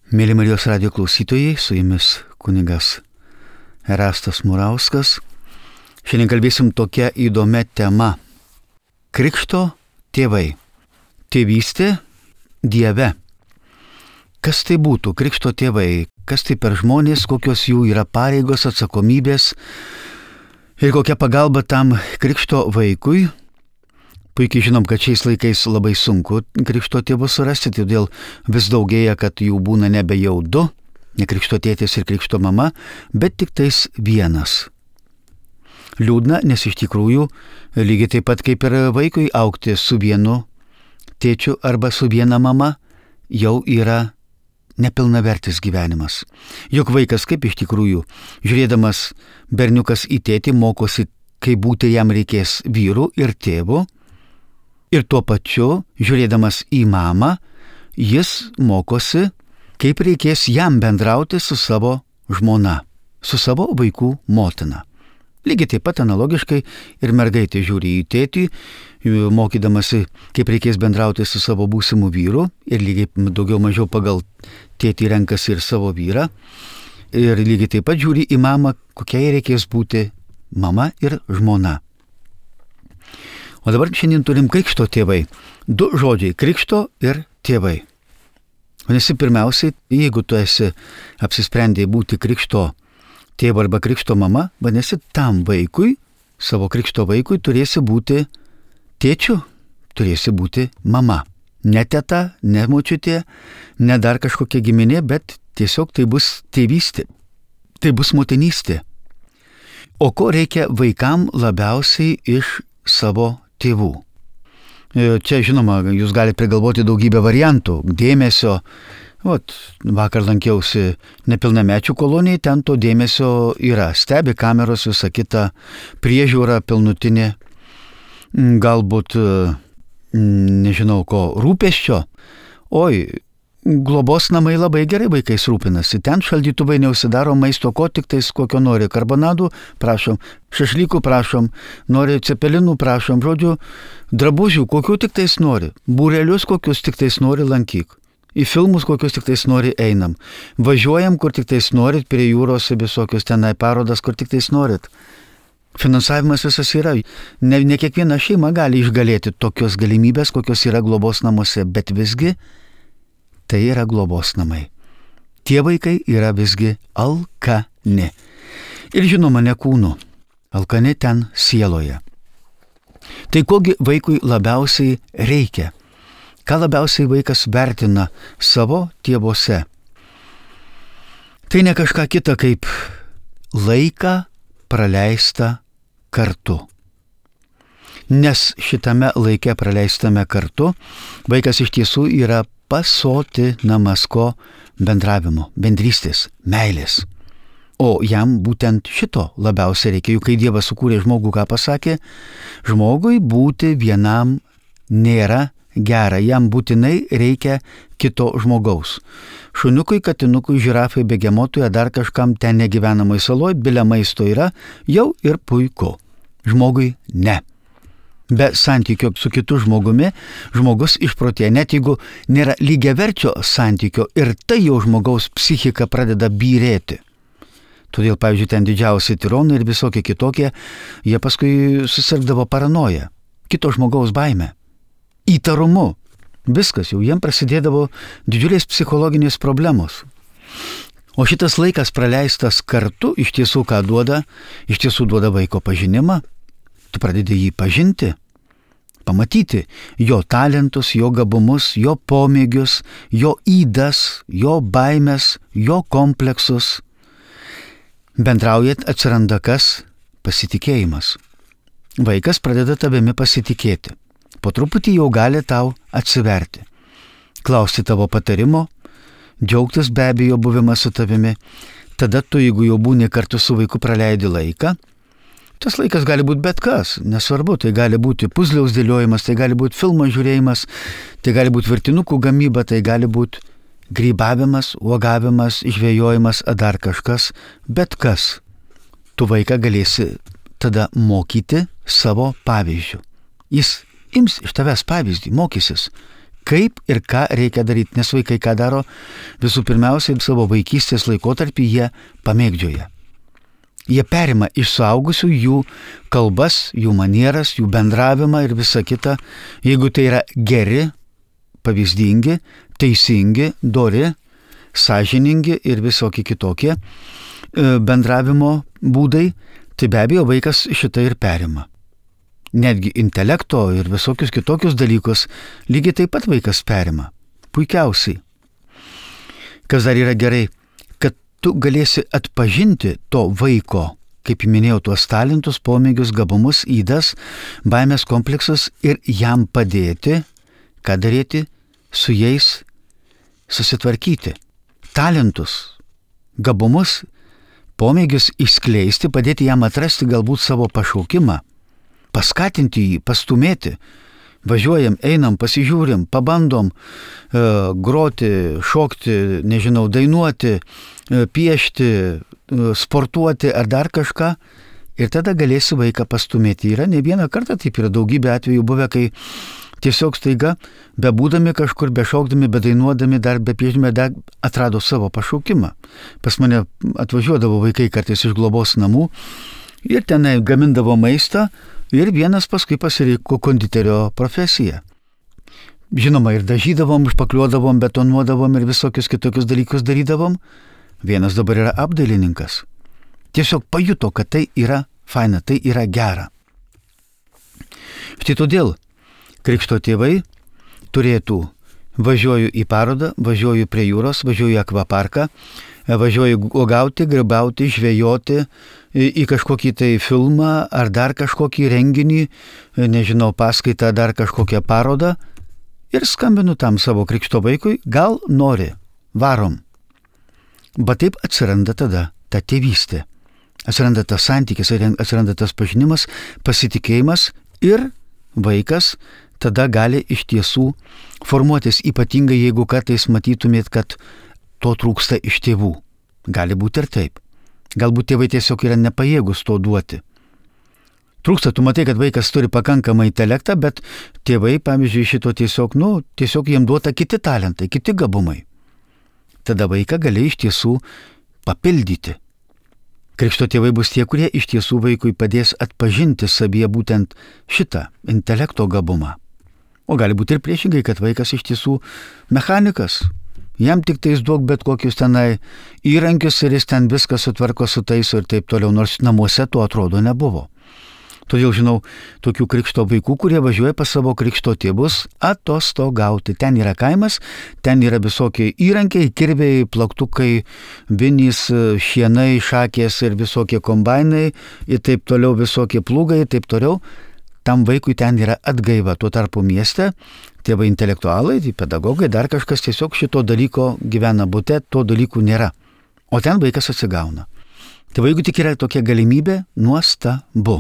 Mėly Marijos radijo klausytojai, su jumis kunigas Erastas Murauskas. Šiandien kalbėsim tokia įdomia tema. Krikšto tėvai. Tėvystė Dieve. Kas tai būtų krikšto tėvai? Kas tai per žmonės, kokios jų yra pareigos, atsakomybės ir kokia pagalba tam krikšto vaikui? Puikiai žinom, kad šiais laikais labai sunku krikšto tėvus surasti, todėl vis daugėja, kad jų būna nebe jau du, ne krikšto tėtis ir krikšto mama, bet tik tais vienas. Liūdna, nes iš tikrųjų lygiai taip pat kaip ir vaikui augti su vienu tėčiu arba su viena mama jau yra nepilnavertis gyvenimas. Juk vaikas kaip iš tikrųjų, žiūrėdamas berniukas į tėtį, mokosi, kaip būti jam reikės vyru ir tėvu. Ir tuo pačiu, žiūrėdamas į mamą, jis mokosi, kaip reikės jam bendrauti su savo žmona, su savo vaikų motina. Lygiai taip pat analogiškai ir mergaitė žiūri į tėtį, mokydamasi, kaip reikės bendrauti su savo būsimu vyru, ir lygiai daugiau mažiau pagal tėtį renkasi ir savo vyrą. Ir lygiai taip pat žiūri į mamą, kokiai reikės būti mama ir žmona. O dabar šiandien turim krikšto tėvai. Du žodžiai - krikšto ir tėvai. Vadinasi, pirmiausiai, jeigu tu esi apsisprendėjai būti krikšto tėvo arba krikšto mama, vadinasi, tam vaikui, savo krikšto vaikui turėsi būti tėčiu, turėsi būti mama. Ne teta, ne močiutė, ne dar kažkokia giminė, bet tiesiog tai bus tėvystė, tai bus motinystė. O ko reikia vaikam labiausiai iš savo tėvų? Čia, žinoma, jūs galite prigalvoti daugybę variantų. Dėmesio. Vakar lankiausi nepilnamečių kolonijai, ten to dėmesio yra. Stebi kameros, visa kita, priežiūra pilnutinė. Galbūt, nežinau ko, rūpesčio. Globos namai labai gerai vaikais rūpinasi. Ten šaldytuvai neužsidaro maisto, ko tik tais kokio nori. Karbonadų prašom, šašlykų prašom, nori cepelinų prašom, žodžiu, drabužių kokių tik tais nori. Būrelius kokius tik tais nori lankyk. Į filmus kokius tik tais nori einam. Važiuojam kur tik tais norit, prie jūros visokius tenai parodas, kur tik tais norit. Finansavimas visas yra. Ne kiekviena šeima gali išgalėti tokios galimybės, kokios yra globos namuose, bet visgi tai yra globos namai. Tie vaikai yra visgi alkani. Ir žinoma, ne kūnu. Alkani ten sieloje. Tai kogi vaikui labiausiai reikia? Ką labiausiai vaikas vertina savo tėvuose? Tai ne kažką kita kaip laiką praleistą kartu. Nes šitame laike praleistame kartu vaikas iš tiesų yra pasotinamas ko bendravimo, bendrystės, meilės. O jam būtent šito labiausiai reikia. Juk kai Dievas sukūrė žmogų, ką pasakė? Žmogui būti vienam nėra gera, jam būtinai reikia kito žmogaus. Šuniukui, katinukui, žirafai, begemotui, ar dar kažkam ten negyvenamai saloj, bilia maisto yra, jau ir puiku. Žmogui ne. Be santykio su kitu žmogumi, žmogus išprotėja, net jeigu nėra lygiaverčio santykio, ir tai jau žmogaus psichika pradeda byrėti. Todėl, pavyzdžiui, ten didžiausi tironai ir visokie kitokie, jie paskui susirgdavo paranoja, kito žmogaus baime, įtarumu. Viskas, jau jiem prasidėdavo didžiulės psichologinės problemos. O šitas laikas praleistas kartu iš tiesų ką duoda? Iš tiesų duoda vaiko pažinimą. Tu pradedi jį pažinti, pamatyti jo talentus, jo gabumus, jo pomėgius, jo ydas, jo baimės, jo kompleksus. Bendraujant atsiranda kas? Pasitikėjimas. Vaikas pradeda tavimi pasitikėti. Po truputį jau gali tau atsiverti. Klausti tavo patarimo, džiaugtis be abejo buvimas su tavimi. Tada tu, jeigu jau būni kartu su vaiku praleidi laiką, tas laikas gali būti bet kas, nesvarbu, tai gali būti puzliaus dėliojimas, tai gali būti filmo žiūrėjimas, tai gali būti virtinukų gamyba, tai gali būti grybavimas, uogavimas, žvejojimas, ar dar kažkas, bet kas. Tu vaiką galėsi tada mokyti savo pavyzdžių. Jis ims iš tavęs pavyzdį, mokysis, kaip ir ką reikia daryti, nes vaikai ką daro, visų pirmiausiai savo vaikystės laikotarpį jie pamėgdžioja. Jie perima iš suaugusių jų kalbas, jų manieras, jų bendravimą ir visa kita. Jeigu tai yra geri, pavyzdingi, teisingi, dori, sąžiningi ir visokie kitokie bendravimo būdai, tai be abejo vaikas šitą ir perima. Netgi intelekto ir visokius kitokius dalykus lygiai taip pat vaikas perima. Puikiausiai. Kas dar yra gerai, kad tu galėsi atpažinti to vaiko, kaip minėjau, tuos talentus, pomėgius, gabumus, ydas, baimės kompleksus ir jam padėti, ką daryti, su jais susitvarkyti. Talentus, gabumus, pomėgius išskleisti, padėti jam atrasti galbūt savo pašaukimą, paskatinti jį, pastumėti. Važiuojam, einam, pasižiūrim, pabandom groti, šokti, nežinau, dainuoti, piešti, sportuoti ar dar kažką. Ir tada galėsi vaiką pastumėti. Yra ne vieną kartą, taip yra daugybė atvejų buvę, kai tiesiog staiga, bebūdami kažkur, bešokdami, bedainuodami, dar bepieždami, dar atrado savo pašaukimą. Pas mane atvažiuodavo vaikai kartais iš globos namų ir tenai gamindavo maistą ir vienas paskui pasirinko konditerio profesiją. Žinoma, ir dažydavom, špakliuodavom, betonuodavom ir visokius kitokius dalykus darydavom. Vienas dabar yra apdailininkas. Tiesiog pajuto, kad tai yra faina, tai yra gera. Štai todėl krikšto tėvai turėtų važiuoju į parodą, važiuoju prie jūros, važiuoju į akvaparką, važiuoju uogauti, grybauti, žvejoti į kažkokį tai filmą ar dar kažkokį renginį, nežinau, paskaitą, dar kažkokią parodą ir skambinu tam savo krikšto vaikui, gal nori, varom. Bet taip atsiranda tada ta tėvystė, atsiranda tas santykis, atsiranda tas pažinimas, pasitikėjimas ir vaikas tada gali iš tiesų formuotis, ypatingai jeigu kartais matytumėt, kad to trūksta iš tėvų. Gali būti ir taip. Galbūt tėvai tiesiog yra nepajėgus to duoti. Trūksta, tu matai, kad vaikas turi pakankamą intelektą, bet tėvai, pavyzdžiui, šito tiesiog jiem duota kiti talentai, kiti gabumai. Tada vaiką gali iš tiesų papildyti. Krikšto tėvai bus tie, kurie iš tiesų vaikui padės atpažinti savyje būtent šitą intelekto gabumą. O gali būti ir priešingai, kad vaikas iš tiesų mechanikas. Jam tik tais duok bet kokius tenai įrankius ir jis ten viską sutvarko, sutaiso ir taip toliau, nors namuose to atrodo nebuvo. Todėl žinau tokių krikšto vaikų, kurie važiuoja pas savo krikšto tėvus atostogauti. Ten yra kaimas, ten yra visokie įrankiai, kirviai, plaktukai, vinys, šienai, šakės ir visokie kombainai ir taip toliau, visokie plūgai ir taip toliau. Tam vaikui ten yra atgaiva. Tuo tarpu mieste tėvai intelektualai, pedagogai, dar kažkas tiesiog šito dalyko gyvena bute, to dalykų nėra. O ten vaikas atsigauna. Tai jeigu tik yra tokia galimybė, nuostabu.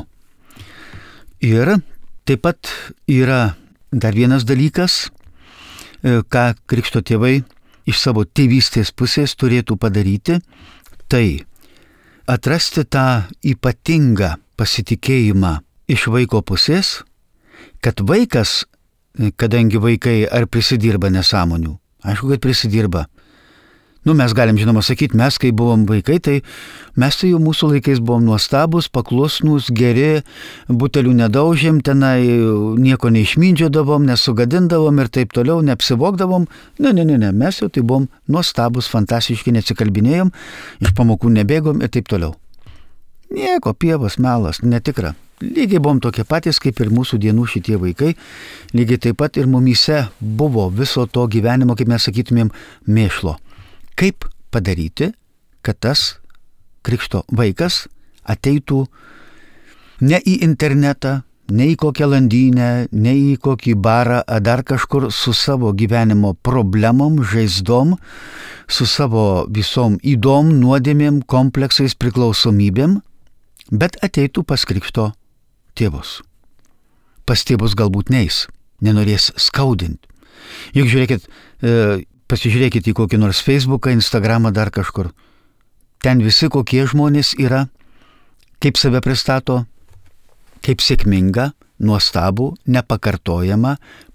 Ir taip pat yra dar vienas dalykas, ką krikšto tėvai iš savo tėvystės pusės turėtų padaryti, tai atrasti tą ypatingą pasitikėjimą iš vaiko pusės, kad vaikas, kadangi vaikai ar prisidirba nesąmonių, aišku, kad prisidirba. Mes galim žinoma sakyti, mes kai buvom vaikai, tai mes tai jau mūsų laikais buvom nuostabus, paklusnus, geri, butelių nedaužėm, tenai nieko neišmindžiodavom, nesugadindavom ir taip toliau, neapsivogdavom. Ne, mes jau tai buvom nuostabus, fantastiški, neatsikalbinėjom, iš pamokų nebėgom ir taip toliau. Nieko, pievas, melas, netikra. Lygiai buvom tokie patys, kaip ir mūsų dienų šitie vaikai, lygiai taip pat ir mumyse buvo viso to gyvenimo, kaip mes sakytumėm, mėšlo. Kaip padaryti, kad tas krikšto vaikas ateitų ne į internetą, ne į kokią landynę, ne į kokį barą, ar dar kažkur su savo gyvenimo problemom, žaizdom, su savo visom ydom, nuodėmėm, kompleksais, priklausomybėm, bet ateitų pas krikšto tėvus. Pas tėvus galbūt neis, nenorės skaudinti. Juk žiūrėkit, pasižiūrėkit į kokį nors Facebooką, Instagramą, dar kažkur. Ten visi kokie žmonės yra, kaip save pristato, kaip sėkminga, nuostabų, nepakartojama,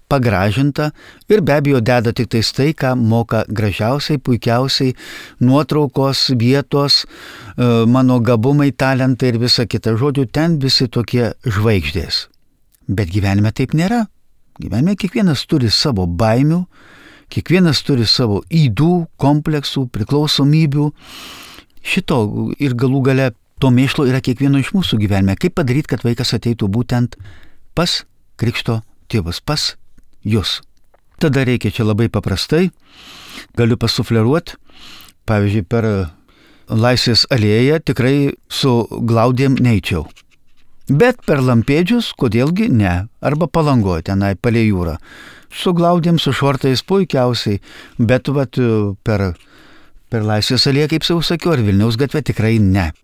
pagražinta ir be abejo deda tik tais tai, ką moka gražiausiai, puikiausiai, nuotraukos, vietos, mano gabumai, talentai ir visa kita. Žodžiu, ten visi tokie žvaigždės. Bet gyvenime taip nėra. Gyvenime kiekvienas turi savo baimių, kiekvienas turi savo ydų, kompleksų, priklausomybių. Šito ir galų gale to mėšlo yra kiekvieno iš mūsų gyvenime. Kaip padaryti, kad vaikas ateitų būtent pas krikšto tėvus, pas jūs. Tada reikia čia labai paprastai, galiu pasufleruoti, pavyzdžiui, per Laisvės alėją tikrai su glaudėm neičiau. Bet per Lampėdžius, kodėlgi ne, arba Palangoje tenai palei jūrą. Su glaudėm, su šortais puikiausiai, bet vat per Laisvės alėją, kaip jau sakiau, ar Vilniaus gatvę tikrai ne.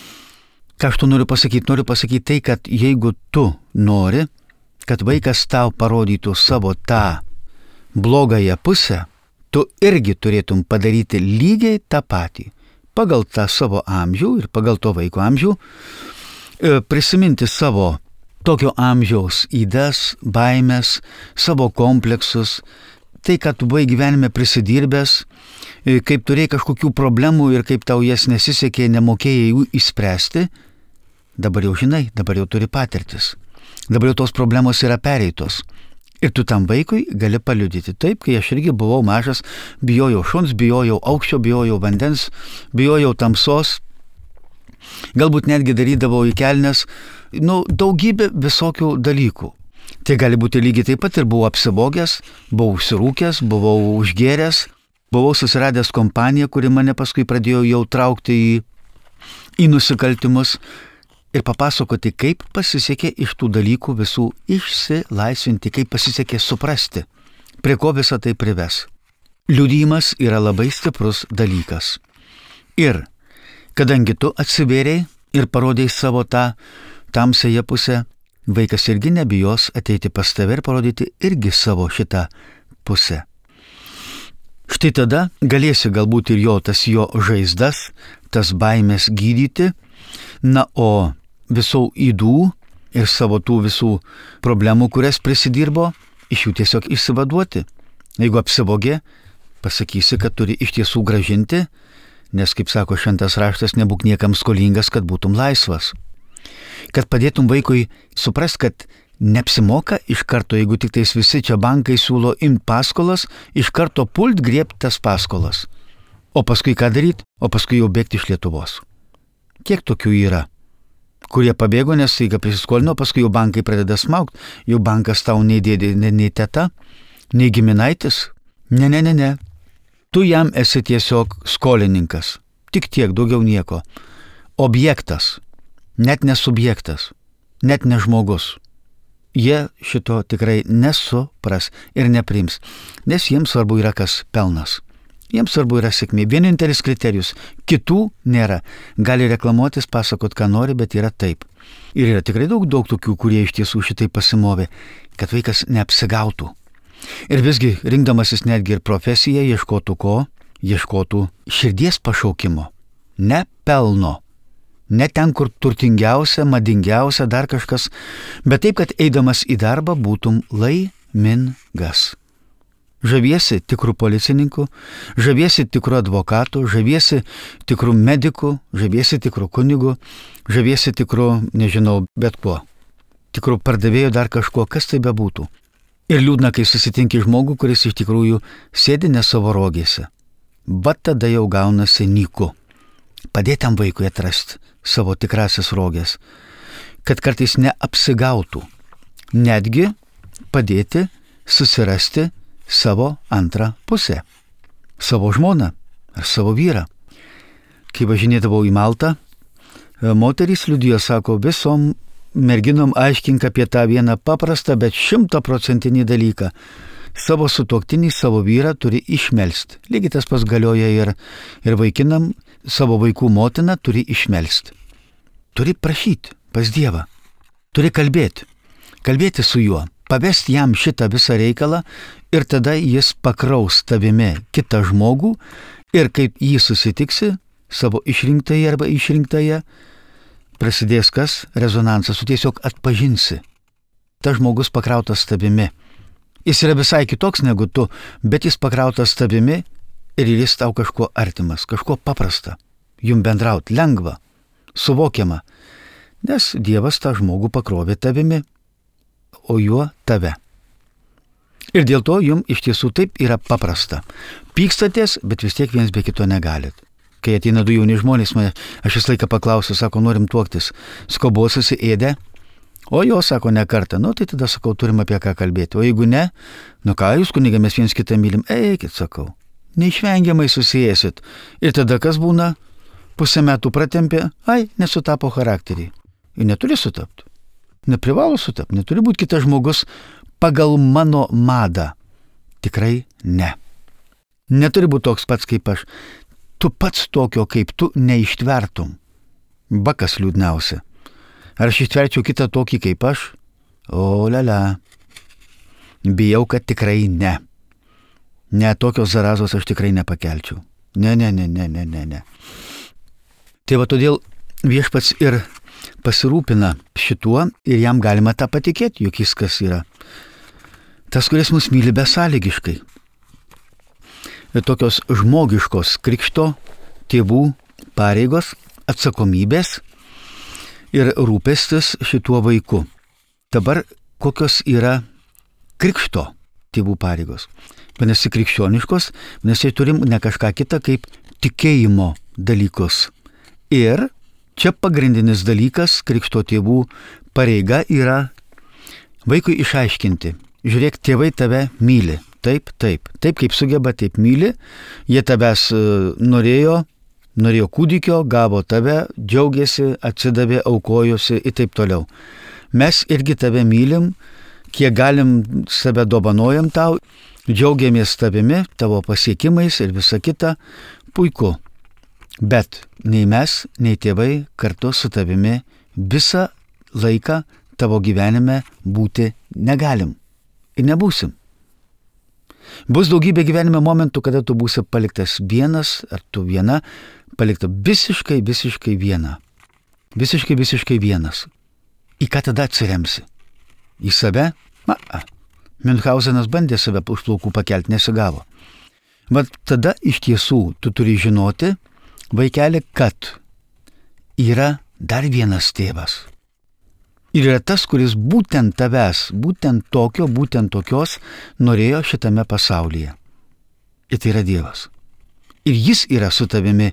Ką aš tu noriu pasakyti? Noriu pasakyti tai, kad jeigu tu nori, kad vaikas tau parodytų savo tą blogąją pusę, tu irgi turėtum padaryti lygiai tą patį. Pagal tą savo amžių ir pagal to vaiko amžių prisiminti savo tokio amžiaus ydas, baimės, savo kompleksus, tai, kad tu buvai gyvenime prisidirbęs, kaip turėjai kažkokių problemų ir kaip tau jas nesisekė, nemokėjai jų išspręsti, dabar jau žinai, dabar jau turi patirtis. Dabar jau tos problemos yra pereitos. Ir tu tam vaikui gali paliudyti. Taip, kai aš irgi buvau mažas, bijojau šuns, bijojau aukščio, bijojau vandens, bijojau tamsos. Galbūt netgi darydavau į kelnes, daugybė visokių dalykų. Tai gali būti lygiai taip pat ir buvau apsivogęs, buvau užsirūkęs, buvau užgėręs, buvau susiradęs kompaniją, kuri mane paskui pradėjo jau traukti į nusikaltimus. Ir papasakoti, kaip pasisekė iš tų dalykų visų išsilaisvinti, kaip pasisekė suprasti, prie ko visą tai prives. Liudijimas yra labai stiprus dalykas. Ir kadangi tu atsivėrei ir parodėjai savo tą tamsiąją pusę, vaikas irgi nebijos ateiti pas tave ir parodyti irgi savo šitą pusę. Štai tada galėsi galbūt ir tas jo žaizdas, tas baimės gydyti, na o visų ydų ir savo tų visų problemų, kurias prisidirbo, iš jų tiesiog išsivaduoti. Jeigu apsivogė, pasakysi, kad turi iš tiesų gražinti, nes, kaip sako šventas raštas, nebūk niekam skolingas, kad būtum laisvas. Kad padėtum vaikui suprast, kad neapsimoka iš karto, jeigu tik tais visi čia bankai siūlo imti paskolas, iš karto pult griebti tas paskolas. O paskui ką daryti? O paskui jau bėgti iš Lietuvos. Kiek tokių yra? Kurie pabėgo, nes staiga prisiskolino, paskui jau bankai pradeda smaugti, jau bankas tau nei dėdė, nei teta, nei giminaitis. Ne. Tu jam esi tiesiog skolininkas. Tik tiek, daugiau nieko. Objektas, net nesubjektas, net ne žmogus. Jie šito tikrai nesupras ir nepriims, nes jiems svarbu yra kas pelnas. Jiems svarbu yra sėkmė. Vienintelis kriterijus. Kitų nėra. Gali reklamuotis, pasakot, ką nori, bet yra taip. Ir yra tikrai daug tokių, kurie iš tiesų šitai pasimovė, kad vaikas neapsigautų. Ir visgi, rinkdamasis netgi ir profesiją, ieškotų ko? Ieškotų širdies pašaukimo. Ne pelno. Ne ten, kur turtingiausia, madingiausia, dar kažkas, bet taip, kad eidamas į darbą būtum laimingas. Žaviesi tikrų policininkų, žaviesi tikrų advokatų, žaviesi tikrų medikų, žaviesi tikrų kunigų, žaviesi tikrų, nežinau, bet kuo. Tikrų pardavėjų dar kažko, kas tai bebūtų. Ir liūdna, kai susitinki žmogų, kuris iš tikrųjų sėdi ne savo rogėse. Bet tada jau gaunasi nyku. Padėtam vaikui atrasti savo tikrasis rogės, kad kartais neapsigautų. Netgi padėti susirasti savo antrą pusę, savo žmoną ar savo vyrą. Kai važinėdavau į Maltą, moterys liudijo, sako, visom merginom aiškink apie tą vieną paprastą, bet 100% dalyką. Savo sutuoktinį, savo vyrą turi išmelst. Lygiai tas pas galioja ir vaikinam, savo vaikų motiną turi išmelst. Turi prašyti pas Dievą. Turi kalbėti su juo. Pavesti jam šitą visą reikalą ir tada jis pakraus tavimi kitą žmogų ir kaip jį susitiksi, savo išrinktąją arba išrinktąją, prasidės kas? Rezonansas, tu tiesiog atpažinsi. Tas žmogus pakrautas tavimi. Jis yra visai kitoks negu tu, bet jis pakrautas tavimi ir jis tau kažkuo artimas, kažkuo paprasta. Jum bendraut lengva, suvokiama, nes Dievas tą žmogų pakrovė tavimi, o juo tave. Ir dėl to jum iš tiesų taip yra paprasta. Pykstatės, bet vis tiek viens be kito negalit. Kai ateina du jauni žmonės, aš visą laiką paklausiu, sako, norim tuoktis, skobos susiėdė, o jo sako ne kartą, tai tada sakau, turim apie ką kalbėti, o jeigu ne, ką jūs kunigą, mes viens kitą mylim, eikit, sakau, neišvengiamai susijęsit. Ir tada kas būna, pusę metų pratempė, nesutapo charakteriai. Ir neturi sutapti, neprivalo sutapti, neturi būti kitas žmogus pagal mano madą. Tikrai ne. Neturi būti toks pats kaip aš. Tu pats tokio kaip tu neištvertum. Bakas liūdniausia. Ar aš ištverčiau kitą tokį kaip aš? O lala. Bijau, kad tikrai ne. Ne, tokios zarazos aš tikrai nepakelčiau. Ne. Tai va todėl viešpats ir pasirūpina šituo ir jam galima tą patikėti, juk jis kas yra. Tas, kuris mus myli besąlygiškai. Ir tokios žmogiškos krikšto tėvų pareigos, atsakomybės ir rūpestis šituo vaiku. Dabar kokios yra krikšto tėvų pareigos? Vadinasi, krikščioniškos, vadinasi, turim ne kažką kitą kaip tikėjimo dalykus. Ir čia pagrindinis dalykas krikšto tėvų pareiga yra vaikui išaiškinti. Žiūrėk, tėvai tave myli. Taip, kaip sugeba, taip myli. Jie tavęs norėjo kūdikio, gavo tave, džiaugiasi, atsidavė, aukojosi ir taip toliau. Mes irgi tave mylim, kiek galim save dovanojam tau, džiaugiamės tavimi, tavo pasiekimais ir visa kita. Puiku. Bet nei mes, nei tėvai kartu su tavimi visą laiką tavo gyvenime būti negalim. Ir nebūsim. Bus daugybė gyvenime momentų, kada tu būsi paliktas vienas, ar tu viena, palikta visiškai viena. Visiškai vienas. Į ką tada atsiremsi? Į save? Münchhausenas bandė save už plaukų pakelti, nesigavo. Vat tada iš tiesų tu turi žinoti, vaikeli, kad yra dar vienas tėvas. Ir yra tas, kuris būtent tavęs, būtent tokios norėjo šitame pasaulyje. Ir tai yra Dievas. Ir jis yra su tavimi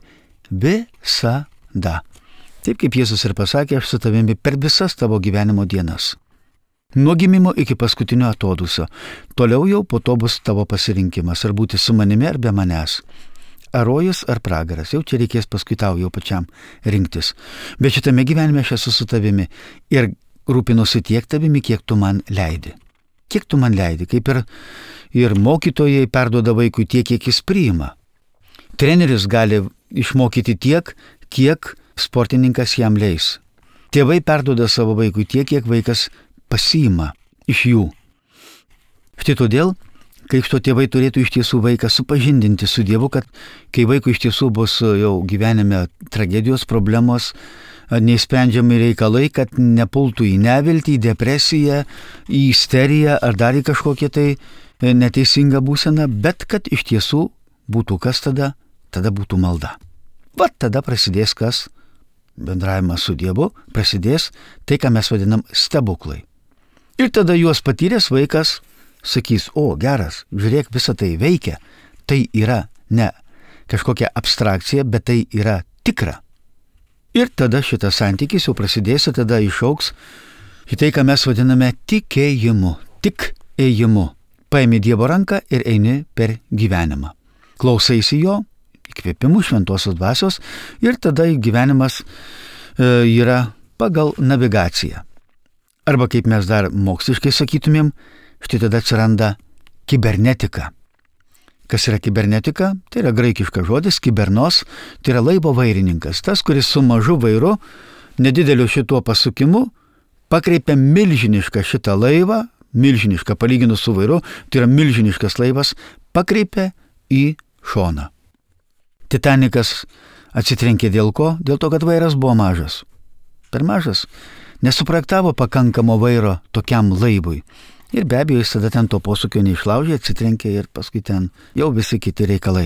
visada. Taip kaip Jėzus ir pasakė, aš su tavimi per visas tavo gyvenimo dienas. Nuo gimimo iki paskutinio atodūsio. Toliau jau po to bus tavo pasirinkimas, ar būti su manimi, ar be manęs. Ar rojus, ar pragaras. Jau čia reikės paskui tau jau pačiam rinktis. Bet šitame gyvenime aš esu su tavimi. Ir rūpinuosi tiek tavimi, kiek tu man leidi. Kiek tu man leidi, kaip ir mokytojai perduoda vaikui tiek, kiek jis priima. Treneris gali išmokyti tiek, kiek sportininkas jam leis. Tėvai perduoda savo vaikui tiek, kiek vaikas pasiima iš jų. Štai todėl, krikšto tėvai turėtų iš tiesų vaiką supažindinti su Dievu, kad kai vaikui iš tiesų bus jau gyvenime tragedijos, problemos, neįsprendžiami reikalai, kad nepultų į neviltį, į depresiją, į isteriją ar dar į kažkokią tai neteisingą būseną, bet kad iš tiesų būtų kas tada būtų malda. Vat tada prasidės kas? Bendravimas su Dievu, prasidės tai, ką mes vadinam stebuklai. Ir tada juos patyręs vaikas sakys, o geras, žiūrėk, visa tai veikia, tai yra ne kažkokia abstrakcija, bet tai yra tikra. Ir tada šitas santykis jau prasidės ir tada išauks į tai, ką mes vadiname tikėjimu, tik ėjimu. Paimi Dievo ranką ir eini per gyvenimą. Klausaisi jo, įkvėpimų šventosios dvasios ir tada gyvenimas yra pagal navigaciją. Arba kaip mes dar moksliškai sakytumėm, štai tada atsiranda kibernetika. Kas yra kibernetika? Tai yra graikiškas žodis, kibernos, tai yra laivo vairininkas. Tas, kuris su mažu vairu, nedideliu šituo pasukimu, pakreipia milžinišką šitą laivą, milžinišką palyginus su vairu, tai yra milžiniškas laivas, pakreipia į šoną. Titanikas atsitrenkė dėl ko? Dėl to, kad vairas buvo mažas. Per mažas. Nesuprojektavo pakankamo vairo tokiam laivui. Ir be abejo, jis tada ten to posūkio neišlaužė, atsitrenkė ir paskui ten jau visi kiti reikalai.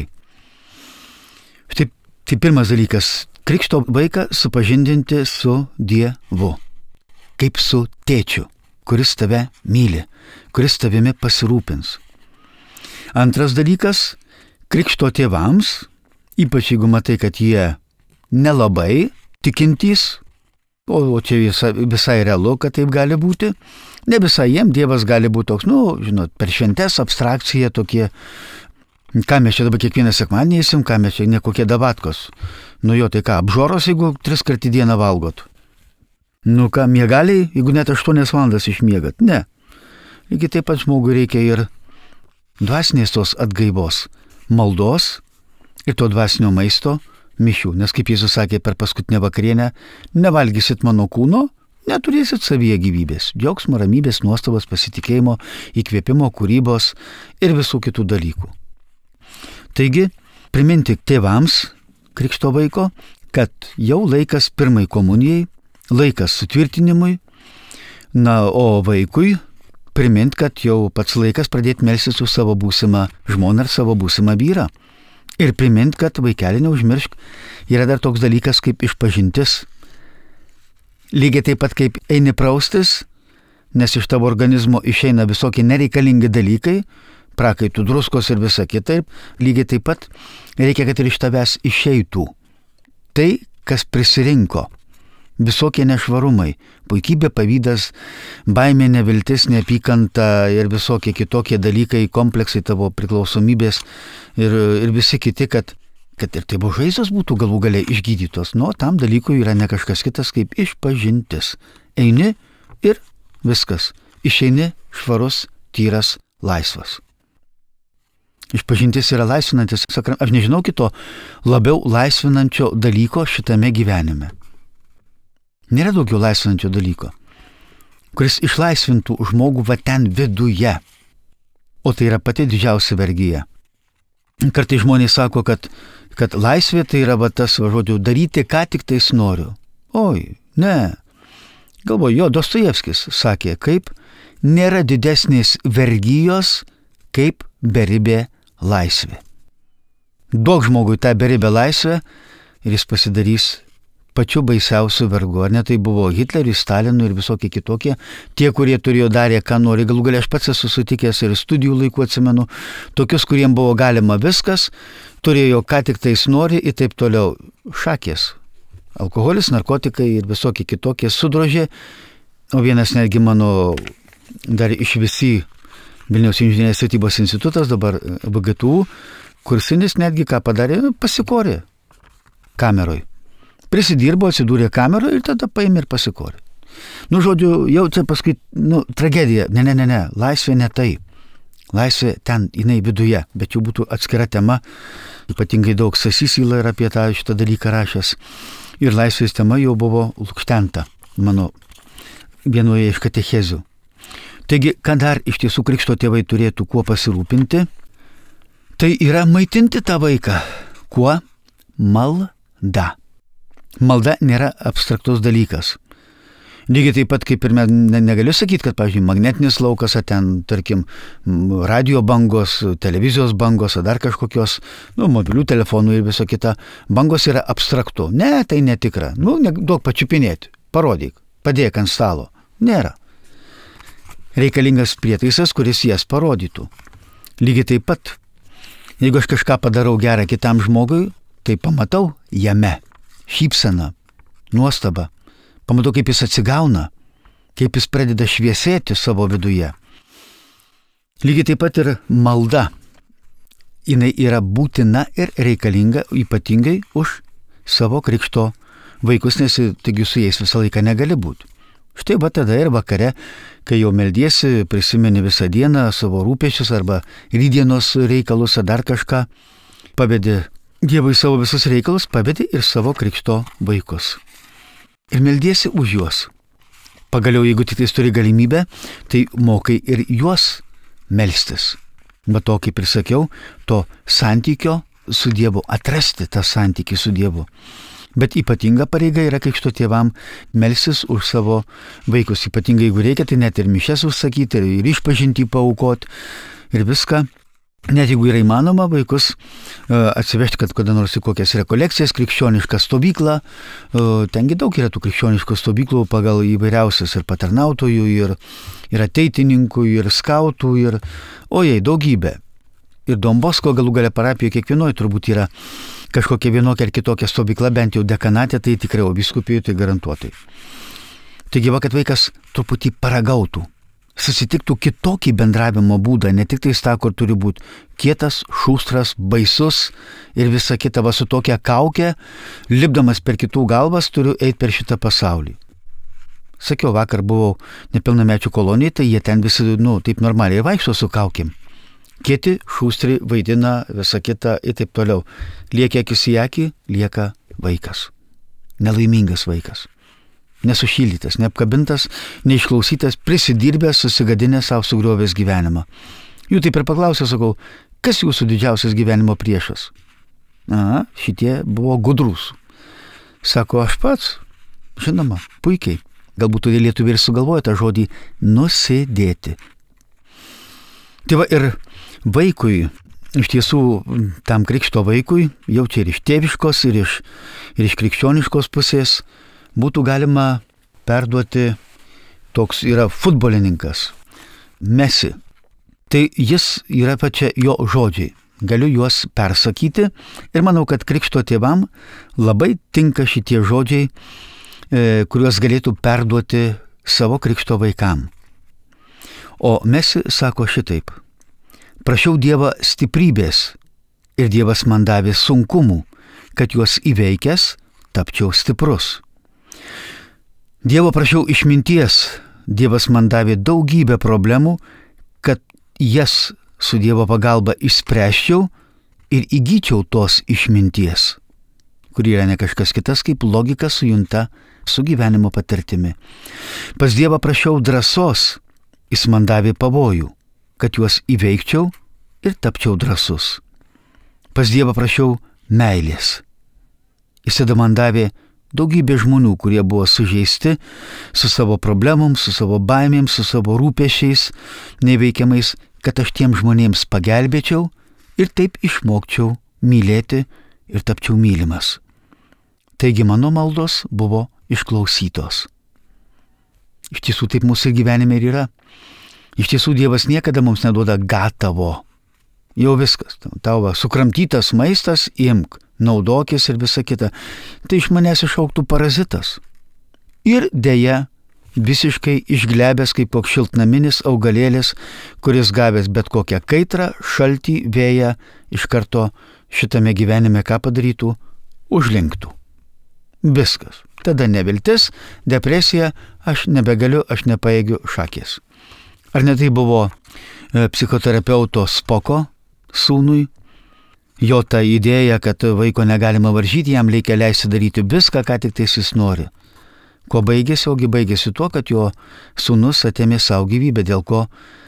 Štai tai pirmas dalykas - krikšto vaiką supažindinti su Dievu, kaip su tėčiu, kuris tave myli, kuris tavimi pasirūpins. Antras dalykas - krikšto tėvams, ypač jeigu matai, kad jie nelabai tikintys, o čia visai realu, kad taip gali būti. Ne visai jiem Dievas gali būti toks, žinot, per šventes abstrakcija tokie, ką mes čia dabar kiekvieną sekmadienį eisim, ką mes čia nekokie davatkos. Jo, tai ką, apžoros, jeigu 3 kart į dieną valgot. Ką, miegaliai, jeigu net 8 valandas išmiegat. Ne. Lygiai taip pat žmogui reikia ir dvasinės tos atgaivos, maldos ir to dvasinio maisto, mišių. Nes kaip Jėzus sakė per paskutinę vakarienę, nevalgysit mano kūno, neturėsit savyje gyvybės, džiaugsmo, ramybės, nuostabos, pasitikėjimo, įkvėpimo, kūrybos ir visų kitų dalykų. Taigi, priminti tėvams krikšto vaiko, kad jau laikas pirmai komunijai, laikas sutvirtinimui, o vaikui primint, kad jau pats laikas pradėti melstis su savo būsimą žmoną ar savo būsimą vyrą. Ir primint, kad vaikelį neužmiršk, yra dar toks dalykas kaip išpažintis. Lygiai taip pat kaip eini praustis, nes iš tavo organizmo išeina visokie nereikalingi dalykai, prakaitų, druskos ir visa kita, lygiai taip pat reikia, kad ir iš tavęs išeitų tai, kas prisirinko. Visokie nešvarumai, puikybė, pavydas, baimė, neviltis, neapykanta ir visokie kitokie dalykai, kompleksai tavo priklausomybės ir visi kiti, kad ir tai buvo žaizdos būtų galų gale išgydytos. Tam dalykui yra ne kažkas kitas kaip išpažintis. Eini ir viskas. Išeini švarus, tyras, laisvas. Išpažintis yra laisvinantis, aš nežinau kito labiau laisvinančio dalyko šitame gyvenime. Nėra daugiau laisvinančio dalyko, kuris išlaisvintų žmogų va ten viduje. O tai yra pati didžiausia vergija. Kartais žmonės sako, kad laisvė tai yra va tas, žodžiu, daryti, ką tik tais noriu. Oi, ne. Galvoju, Dostojevskis sakė, kaip nėra didesnės vergijos, kaip beribė laisvė. Duok žmogui tą beribę laisvę ir jis pasidarys pačiu baisiausiu vergu. Ar ne tai buvo Hitleriui, Stalinui ir visokie kitokie. Tie, kurie turėjo darė, ką nori. Galų galia aš pats esu sutikęs ir studijų laikų atsimenu. Tokius, kuriem buvo galima viskas, turėjo ką tik tais nori ir taip toliau. Šakės. Alkoholis, narkotikai ir visokie kitokie sudrožė. O vienas netgi mano dar iš visi Vilniaus inžinerinės statybos institutas, dabar VGTU, kursinis netgi ką padarė, pasikorė kameroj. Prisidirbo, atsidūrė kameroje ir tada paėmė ir pasikorė. Žodžiu, jau čia paskui, tragedija. Ne, laisvė ne tai. Laisvė ten, jinai viduje, bet jau būtų atskira tema. Ypatingai daug Stasys Yla yra apie šitą dalyką rašęs. Ir laisvės tema jau buvo lukštenta mano vienoje iš katechezių. Taigi, ką dar iš tiesų krikšto tėvai turėtų kuo pasirūpinti, tai yra maitinti tą vaiką. Kuo? Malda. Malda nėra abstraktus dalykas. Lygiai taip pat kaip ir negaliu sakyti, kad, pavyzdžiui, magnetinis laukas, ten, tarkim, radio bangos, televizijos bangos, ar dar kažkokios, mobilių telefonų ir viso kita, bangos yra abstraktu. Ne, tai netikra. Duok pačiupinėti, parodyk, padėk ant stalo. Nėra. Reikalingas prietaisas, kuris jas parodytų. Lygiai taip pat, jeigu aš kažką padarau gerą kitam žmogui, tai pamatau jame šypseną, nuostabą. Pamatau, kaip jis atsigauna, kaip jis pradeda šviesėti savo viduje. Lygiai taip pat ir malda. Jinai yra būtina ir reikalinga ypatingai už savo krikšto vaikus, nes taigi su jais visą laiką negali būti. Štai va tada ir vakare, kai jau meldiesi, prisimeni visą dieną savo rūpesčius arba rydienos reikalus ar dar kažką, pavedi Dievui savo visus reikalus, pavedi ir savo krikšto vaikus. Ir meldiesi už juos. Pagaliau, jeigu tik turi galimybę, tai mokai ir juos melstis. Bet to, kaip ir sakiau, to santykio su Dievu, atrasti tą santykį su Dievu. Bet ypatinga pareiga yra krikšto tėvam melstis už savo vaikus. Ypatingai jeigu reikia, tai net ir mišias užsakyti, ir išpažinti paaukoti, ir viską. Net jeigu yra įmanoma vaikus atsivežti, kad kada nors į kokias rekolekcijas, krikščionišką stovyklą. Tengi daug yra tų krikščioniškų stovyklų pagal įvairiausias ir patarnautojų, ir ateitininkų, ir skautų, ir daugybė. Ir Don Bosko galų gale parapijoje kiekvienoje turbūt yra kažkokia vienokia ar kitokia stovykla, bent jau dekanatė, tai tikrai, o vyskupijoje tai garantuotai. Taigi, kad vaikas truputį paragautų, susitiktų kitokį bendravimo būdą, ne tik tai tą, kur turi būti kietas, šustras, baisus ir visa kita, va su tokia kaukė, lipdamas per kitų galvas, turiu eiti per šitą pasaulį. Sakiau, vakar buvau nepilnamečių kolonijai, tai jie ten visi, taip normaliai vaikšto su kaukėm. Kieti, šustri, vaidina, visa kita ir taip toliau. Liekia akis į akį, lieka vaikas. Nelaimingas vaikas. Nesušildytas, neapkabintas, neišklausytas, prisidirbęs, susigadinęs savo sugriovęs gyvenimą. Jų taip ir paklausė, sakau, kas jūsų didžiausias gyvenimo priešas? Šitie buvo gudrus. Sako, aš pats, žinoma, puikiai. Galbūt todėl lietuviai ir sugalvojo tą žodį nusidėti. Tai va ir vaikui, iš tiesų tam krikšto vaikui, jau čia ir iš tėviškos, ir iš krikščioniškos pusės, būtų galima perduoti, toks yra futbolininkas, Messi. Tai jis yra pačia jo žodžiai. Galiu juos persakyti ir manau, kad krikšto tėvam labai tinka šitie žodžiai, kuriuos galėtų perduoti savo krikšto vaikam. O Messi sako šitaip. Prašiau Dievą stiprybės ir Dievas man davė sunkumų, kad juos įveikęs tapčiau stiprus. Dievo prašiau išminties, Dievas man davė daugybę problemų, kad jas su Dievo pagalba išspręsčiau ir įgyčiau tos išminties, kuri yra ne kažkas kitas kaip logika sujunta su gyvenimo patirtimi. Pas Dievą prašiau drąsos, jis man davė pavojų, kad juos įveikčiau ir tapčiau drąsus. Pas Dievą prašiau meilės. Jis tada man davė daugybė žmonių, kurie buvo sužeisti su savo problemom, su savo baimėm, su savo rūpesčiais, neveikiamais, kad aš tiem žmonėms pagelbėčiau ir taip išmokčiau mylėti ir tapčiau mylimas. Taigi mano maldos buvo išklausytos. Iš tiesų taip mūsų gyvenime ir yra. Iš tiesų Dievas niekada mums neduoda gatavo. Jau viskas, tavo sukramtytas maistas, imk, naudokis ir visa kita. Tai iš manęs išauktų parazitas. Ir deja, visiškai išglebęs kaip koks šiltnaminis augalėlis, kuris gavęs bet kokią kaitrą, šaltį, vėją, iš karto šitame gyvenime ką padarytų, užlinktų. Viskas. Tada neviltis, depresija, aš nebegaliu, aš nepajėgiu, šakės. Ar ne tai buvo psichoterapeuto Spoko sūnui? Jo ta idėja, kad vaiko negalima varžyti, jam reikia leisti daryti viską, ką tik tais jis nori. Kuo baigėsi, ogi baigėsi tuo, kad jo sūnus atėmė savo gyvybę, dėl ko,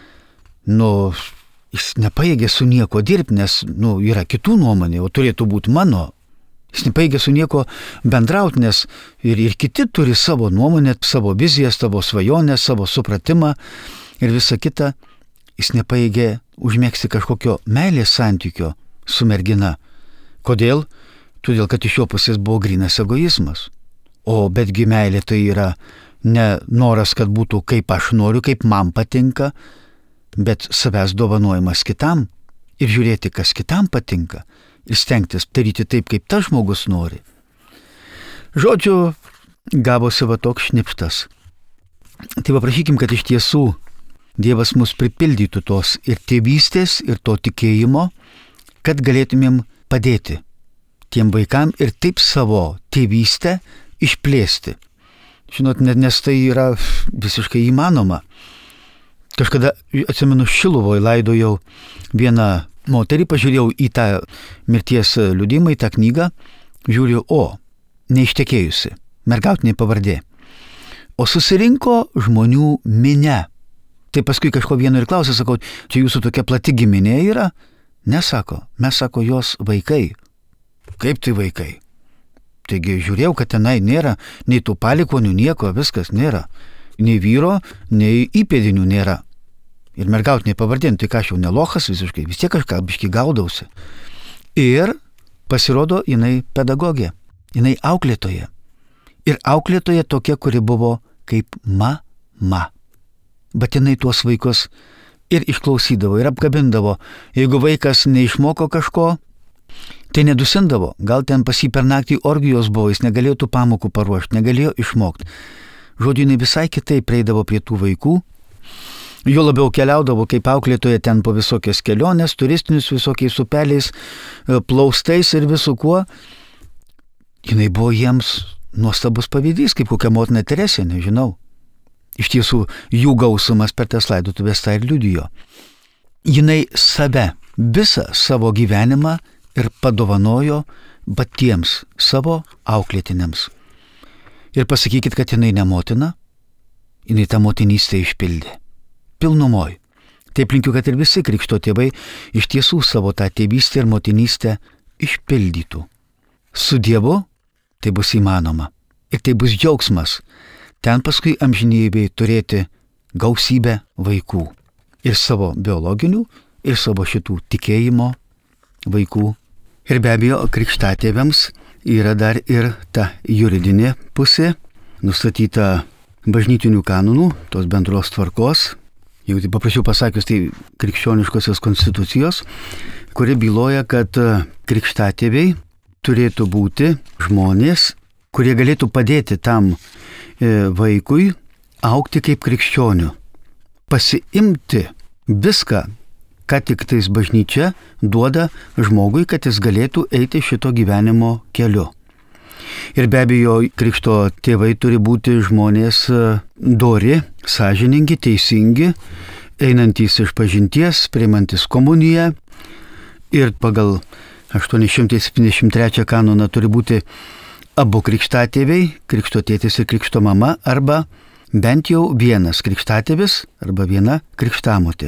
jis nepajėgė su nieko dirbti, nes, yra kitų nuomonė, o turėtų būti mano. Jis nepajėgė su nieko bendrauti, nes ir kiti turi savo nuomonę, savo viziją, savo svajonę, savo supratimą ir visa kita. Jis nepajėgė užmėgsti kažkokio meilės santykio su mergina. Kodėl? Todėl, kad iš jo pusės buvo grynas egoizmas. O betgi meilė tai yra ne noras, kad būtų kaip aš noriu, kaip man patinka, bet savęs dovanojimas kitam ir žiūrėti, kas kitam patinka. Ir stengtis daryti taip, kaip tas žmogus nori. Žodžiu, gavosi va toks šnipštas. Tai paprašykim, kad iš tiesų Dievas mus pripildytų tos ir tėvystės, ir to tikėjimo, kad galėtumėm padėti tiem vaikam ir taip savo tėvystę išplėsti. Žinot, nes tai yra visiškai įmanoma. Kažkada, atsimenu, Šiluvoje laidojau vieną moterį, pažiūrėjau į tą mirties liudijimą, į tą knygą, žiūriu, neištekėjusi, mergautinė pavardė. O susirinko žmonių minia. Tai paskui kažko vieno ir klausė, sakau, čia jūsų tokia plati giminė yra? Nesako, mes sako, jos vaikai. Kaip tai vaikai? Taigi žiūrėjau, kad tenai nėra nei tų palikonių, nieko, viskas nėra. Nei vyro, nei įpėdinių nėra. Ir mergautiniai pavardėn, tai ką aš jau nelochas visiškai, vis tiek kažką biškį gaudausi. Ir pasirodo, jinai pedagogė, jinai auklėtoja. Ir auklėtoja tokia, kuri buvo kaip mama. Bet jinai tuos vaikus ir išklausydavo, ir apkabindavo. Jeigu vaikas neišmoko kažko, tai nedusindavo. Gal ten pas jį per naktį orgijos buvo, jis negalėjo tų pamokų paruošti, negalėjo išmokti. Žodžiu, jinai visai kitaip prieidavo prie tų vaikų. Jo labiau keliaudavo kaip auklėtoja ten po visokias keliones, turistinius visokiais upeliais, plaustais ir visu kuo. Jinai buvo jiems nuostabus pavyzdys, kaip kokia motina Teresė, nežinau. Iš tiesų, jų gausumas per tas laidotuvės tą ir liudijo. Jinai save, visą savo gyvenimą ir padovanojo patiems savo auklėtiniams. Ir pasakykit, kad jinai ne motina, jinai tą motinystę išpildė. Pilnumoj. Taip linkiu, kad ir visi krikšto tėvai iš tiesų savo tą tėvystę ir motinystę išpildytų. Su Dievu tai bus įmanoma. Ir tai bus džiaugsmas. Ten paskui amžinybėj turėti gausybę vaikų. Ir savo biologinių, ir savo šitų tikėjimo vaikų. Ir be abejo, krikštatėviams yra dar ir ta juridinė pusė, nustatyta bažnytinių kanonų, tos bendros tvarkos. Jeigu tai paprasčiau pasakius, tai krikščioniškosios konstitucijos, kuri byloja, kad krikštatėviai turėtų būti žmonės, kurie galėtų padėti tam vaikui augti kaip krikščionių. Pasiimti viską, ką tik tais bažnyčia duoda žmogui, kad jis galėtų eiti šito gyvenimo keliu. Ir be abejo, krikšto tėvai turi būti žmonės dori, sąžiningi, teisingi, einantys išpažinties, priimantis komuniją. Ir pagal 873 kanoną turi būti abu krikštatėviai, krikšto tėtis ir krikšto mama, arba bent jau vienas krikštatėvis arba viena krikštamotė.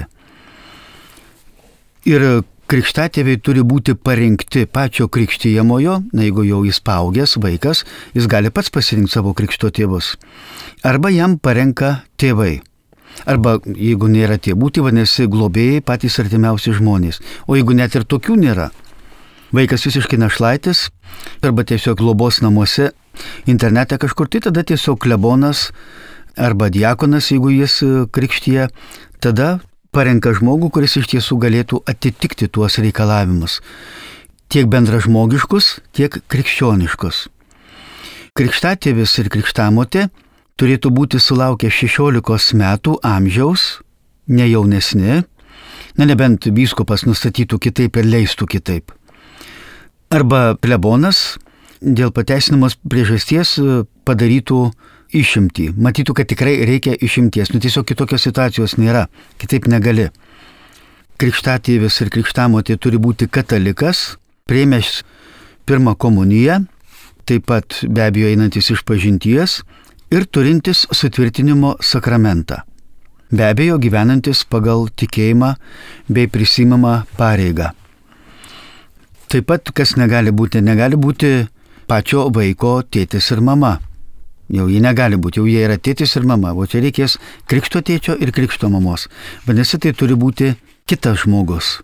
Ir krikštatėviai turi būti parinkti pačio krikštijamojo, jeigu jau jis paaugęs vaikas, jis gali pats pasirinkti savo krikšto tėvus. Arba jam parenka tėvai. Arba jeigu nėra tėvų, tai vadinasi globėjai, patys artimiausi žmonės. O jeigu net ir tokių nėra, vaikas visiškai našlaitis, arba tiesiog globos namuose, internete kažkur, tai tada tiesiog klebonas arba diakonas, jeigu jis krikštyje, tada parenka žmogų, kuris iš tiesų galėtų atitikti tuos reikalavimus. Tiek bendražmogiškus, tiek krikščioniškus. Krikštatėvis ir krikštamotė turėtų būti sulaukę 16 metų amžiaus, ne jaunesni, nebent vyskupas nustatytų kitaip ir leistų kitaip. Arba klebonas dėl pateisinamos priežasties padarytų išimtį. Matytų, kad tikrai reikia išimties. Tiesiog kitokios situacijos nėra. Kitaip negali. Krikštatėvis ir krikštamotė turi būti katalikas, priėmęs pirmą komuniją, taip pat be abejo einantis išpažinties ir turintis sutvirtinimo sakramentą. Be abejo gyvenantis pagal tikėjimą bei prisimamą pareigą. Taip pat, kas negali būti pačio vaiko tėtis ir mama. Jau jie negali būti, jau jie yra tėtis ir mama, o čia reikės krikšto tėčio ir krikšto mamos. Vadinasi, tai turi būti kitas žmogus.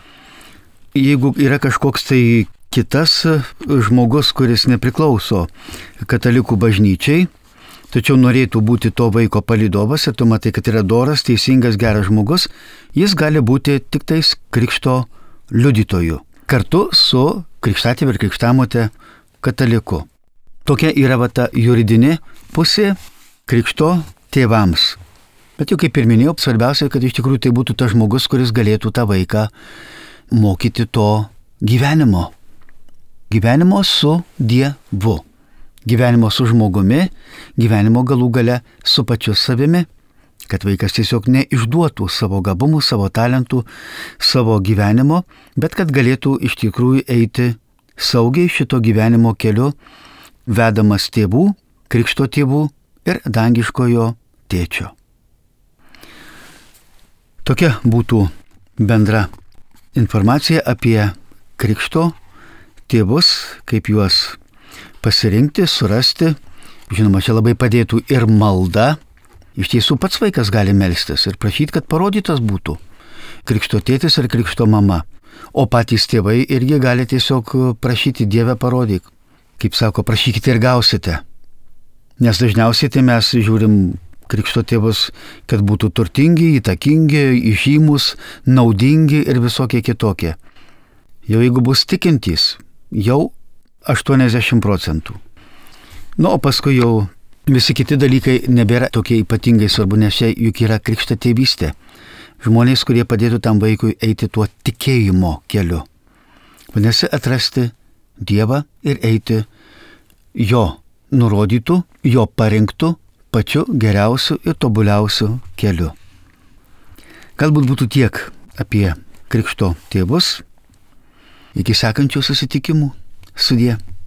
Jeigu yra kažkoks tai kitas žmogus, kuris nepriklauso katalikų bažnyčiai, tačiau norėtų būti to vaiko palydovas ir tu matai, kad yra doras, teisingas, geras žmogus, jis gali būti tik tais krikšto liudytoju, kartu su krikštatėve ir krikštamote kataliku. Tokia yra ta juridinė pusė krikšto tėvams. Bet jau kaip ir minėjau, svarbiausia, kad iš tikrųjų tai būtų tas žmogus, kuris galėtų tą vaiką mokyti to gyvenimo. Gyvenimo su Dievu. Gyvenimo su žmogumi, gyvenimo galų gale su pačiu savimi. Kad vaikas tiesiog neišduotų savo gabumų, savo talentų, savo gyvenimo, bet kad galėtų iš tikrųjų eiti saugiai šito gyvenimo keliu, vedamas tėvų, krikšto tėvų ir dangiškojo tėčio. Tokia būtų bendra informacija apie krikšto tėvus, kaip juos pasirinkti, surasti. Žinoma, čia labai padėtų ir malda. Iš tiesų pats vaikas gali melstis ir prašyti, kad parodytas būtų krikšto tėtis ar krikšto mama. O patys tėvai irgi gali tiesiog prašyti, Dieve parodyk. Kaip sako, prašykite ir gausite. Nes dažniausiai tai mes žiūrim krikšto tėvus, kad būtų turtingi, įtakingi, įžymus, naudingi ir visokie kitokie. Jau jeigu bus tikintys, jau 80%. O paskui jau visi kiti dalykai nebėra tokie ypatingai svarbu, nes čia juk yra krikšto tėvystė. Žmonės, kurie padėtų tam vaikui eiti tuo tikėjimo keliu. Vadinasi, atrasti Dievą ir eiti jo nurodytų, jo parinktų pačiu geriausiu ir tobuliausiu keliu. Galbūt būtų tiek apie krikšto tėvus. Iki sekančių susitikimų. Sudie.